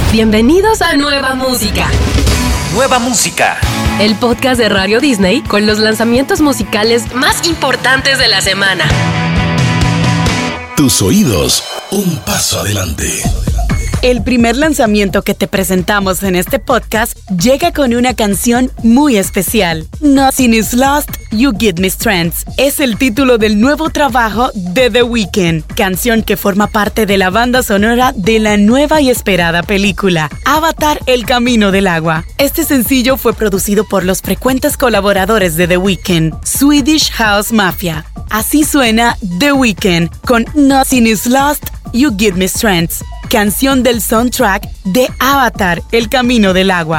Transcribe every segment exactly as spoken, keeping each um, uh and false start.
Bienvenidos a Nueva Música. Nueva Música. El podcast de Radio Disney con los lanzamientos musicales más importantes de la semana. Tus oídos, un paso adelante. El primer lanzamiento que te presentamos en este podcast llega con una canción muy especial. Nothing is Lost, You Give Me Strength. Es el título del nuevo trabajo de The Weeknd, canción que forma parte de la banda sonora de la nueva y esperada película Avatar: El Camino del Agua. Este sencillo fue producido por los frecuentes colaboradores de The Weeknd, Swedish House Mafia. Así suena The Weeknd con Nothing is Lost, You Give Me Strength, canción del soundtrack de Avatar: El Camino del Agua.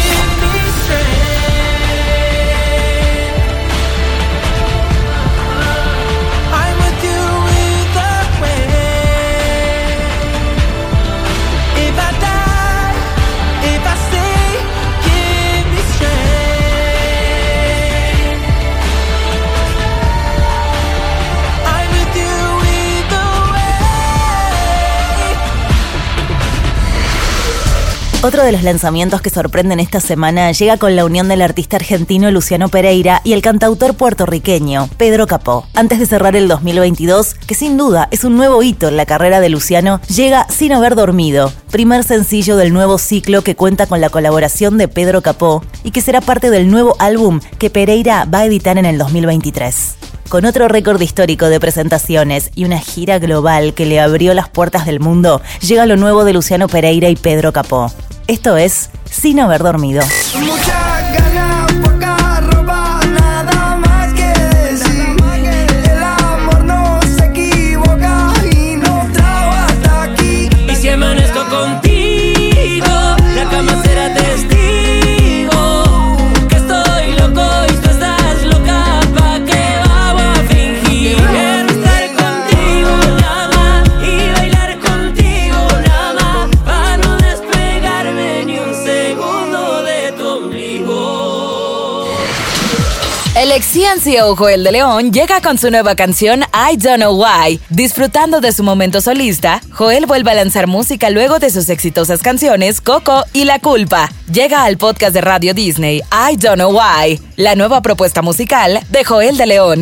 Otro de los lanzamientos que sorprenden esta semana llega con la unión del artista argentino Luciano Pereira y el cantautor puertorriqueño Pedro Capó. Antes de cerrar el dos mil veintidós, que sin duda es un nuevo hito en la carrera de Luciano, llega Sin Haber Dormido, primer sencillo del nuevo ciclo que cuenta con la colaboración de Pedro Capó y que será parte del nuevo álbum que Pereira va a editar en el dos mil veintitrés. Con otro récord histórico de presentaciones y una gira global que le abrió las puertas del mundo, llega lo nuevo de Luciano Pereira y Pedro Capó. Esto es Sin Haber Dormido. Mucha gana, poca ropa, nada más que decir. El amor no se equivoca y no trago hasta aquí. Y si amanezco contigo, la cama será testigo que estoy loco y tú estás loca. ¿Pa' qué vamos a fingir? Quiero estar contigo nada más y bailar contigo nada más, pa' no despegarme ni un segundo de tu ombligo. El ex C N C O Joel de León llega con su nueva canción I Don't Know Why. Disfrutando de su momento solista, Joel vuelve a lanzar música luego de sus exitosas canciones Coco y La Culpa. Llega al podcast de Radio Disney I Don't Know Why, la nueva propuesta musical de Joel de León.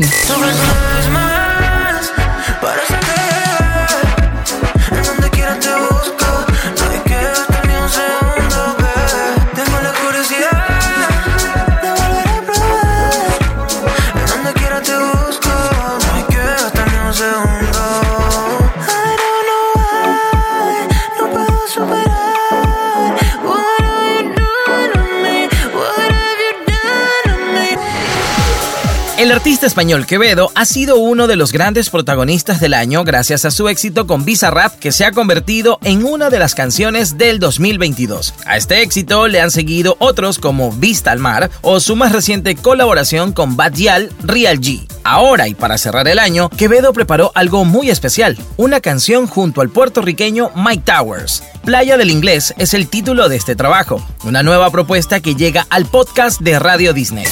El artista español Quevedo ha sido uno de los grandes protagonistas del año gracias a su éxito con Bizarrap, que se ha convertido en una de las canciones del dos mil veintidós. A este éxito le han seguido otros como Vista al Mar o su más reciente colaboración con Bad Gyal, Real G. Ahora y para cerrar el año, Quevedo preparó algo muy especial, una canción junto al puertorriqueño Mike Towers. Playa del Inglés es el título de este trabajo, una nueva propuesta que llega al podcast de Radio Disney.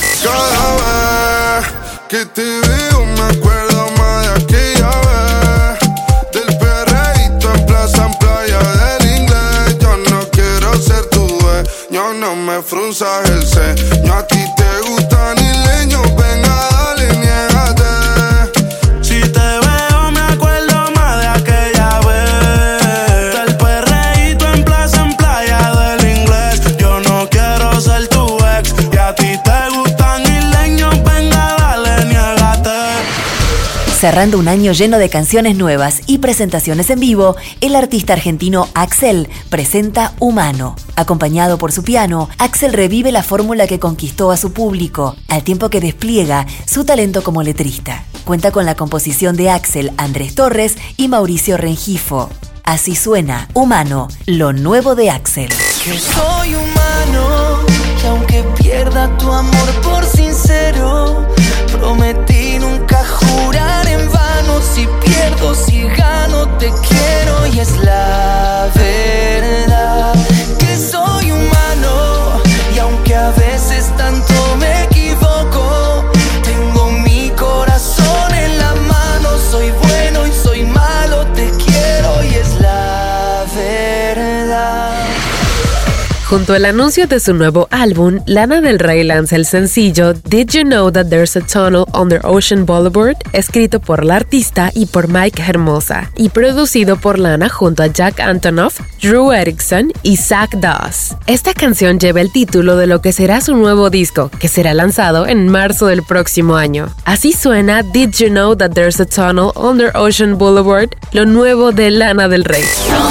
Que te veo me acuerdo más de aquella vez, del perreíto en plaza, en playa del Inglés. Yo no quiero ser tu dueño, no me frunzas el ceño. A ti te gustan isleños, venga dale, niégate. Si te veo me acuerdo más de aquella vez, del perreíto en plaza, en playa del Inglés. Yo no quiero ser tu ex, y a ti te gustan isleños, venga dale. Cerrando un año lleno de canciones nuevas y presentaciones en vivo, el artista argentino Axel presenta Humano. Acompañado por su piano, Axel revive la fórmula que conquistó a su público, al tiempo que despliega su talento como letrista. Cuenta con la composición de Axel, Andrés Torres y Mauricio Rengifo. Así suena Humano, lo nuevo de Axel. Que soy humano, que aunque pierda tu amor por sincero, prometí nunca jurar en vano. Si pierdo, si gano, te quiero y es la verdad. Que soy humano y aunque a veces tanto me equivoco, tengo mi corazón en la mano. Soy bueno y soy malo, te quiero y es la verdad. Junto al anuncio de su nuevo álbum, Lana Del Rey lanza el sencillo Did You Know That There's a Tunnel Under Ocean Boulevard, escrito por la artista y por Mike Hermosa, y producido por Lana junto a Jack Antonoff, Drew Erickson y Zach Doss. Esta canción lleva el título de lo que será su nuevo disco, que será lanzado en marzo del próximo año. Así suena Did You Know That There's a Tunnel Under Ocean Boulevard, lo nuevo de Lana Del Rey.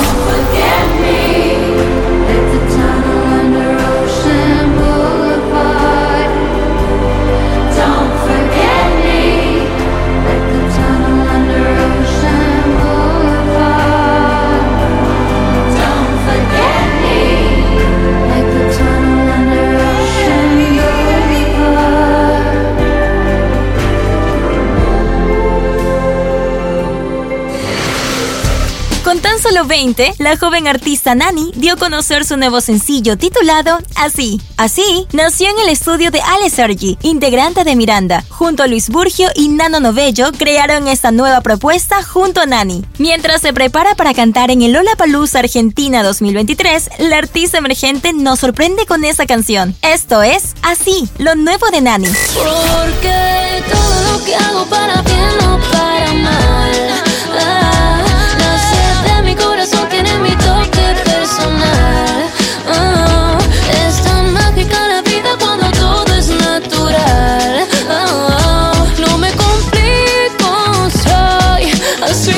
Con tan solo veinte, la joven artista Nani dio a conocer su nuevo sencillo titulado Así. Así nació en el estudio de Ale Sergi, integrante de Miranda. Junto a Luis Burgio y Nano Novello crearon esta nueva propuesta junto a Nani. Mientras se prepara para cantar en el Lollapalooza Argentina dos mil veintitrés, la artista emergente nos sorprende con esa canción. Esto es Así, lo nuevo de Nani. Porque todo lo que hago para bien no para mal. Ah, nace de mi corazón, tiene mi toque personal. Oh, es tan mágica la vida cuando todo es natural. Oh, no me complico, soy así.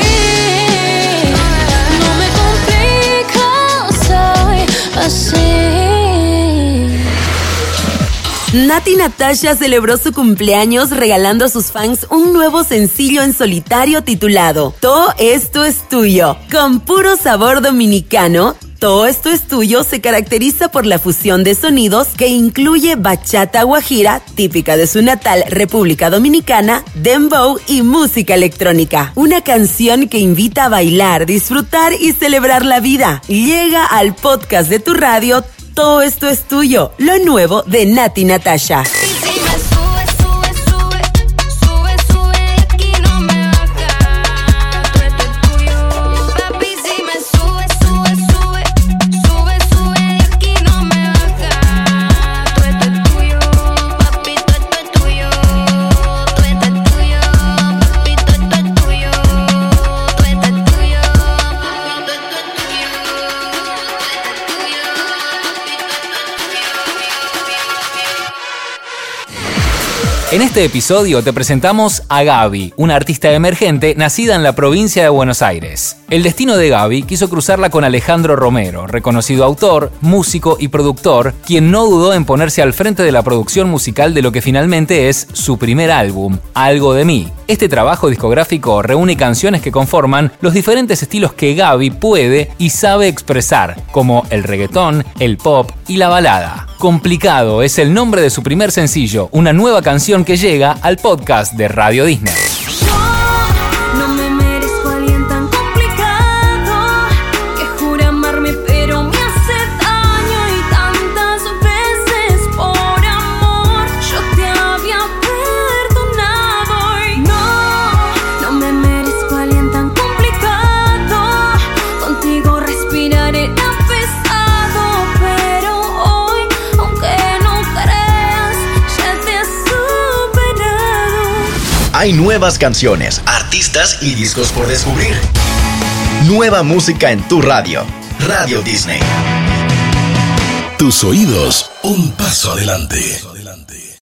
No me complico, soy así. Nati Natasha celebró su cumpleaños regalando a sus fans un nuevo sencillo en solitario titulado Todo Esto Es Tuyo. Con puro sabor dominicano, Todo Esto Es Tuyo se caracteriza por la fusión de sonidos que incluye bachata guajira, típica de su natal República Dominicana, dembow y música electrónica. Una canción que invita a bailar, disfrutar y celebrar la vida. Llega al podcast de tu radio Todo Esto Es Tuyo, lo nuevo de Nati Natasha. En este episodio te presentamos a Gaby, una artista emergente nacida en la provincia de Buenos Aires. El destino de Gaby quiso cruzarla con Alejandro Romero, reconocido autor, músico y productor, quien no dudó en ponerse al frente de la producción musical de lo que finalmente es su primer álbum, Algo de Mí. Este trabajo discográfico reúne canciones que conforman los diferentes estilos que Gaby puede y sabe expresar, como el reggaetón, el pop y la balada. Complicado es el nombre de su primer sencillo, una nueva canción que llega al podcast de Radio Disney. No me merezco a alguien tan complicado que jura amarme pero me hace daño y tantas veces por amor yo te había perdonado y no, no me merezco a alguien tan complicado, contigo respiraré pesado, pero hoy aunque no creas ya te he superado. Hay nuevas canciones, artistas y discos por descubrir. Nueva música en tu radio. Radio Disney. Tus oídos, un paso adelante.